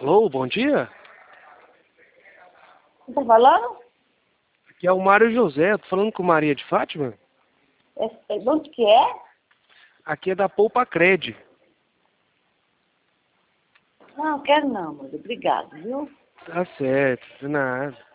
Alô, bom dia. Você tá falando? Aqui é o Mário José, tô falando com Maria de Fátima. De onde que é? Aqui é da Poupa Cred. Não, quero não, amor. Obrigado, viu? Tá certo, de nada.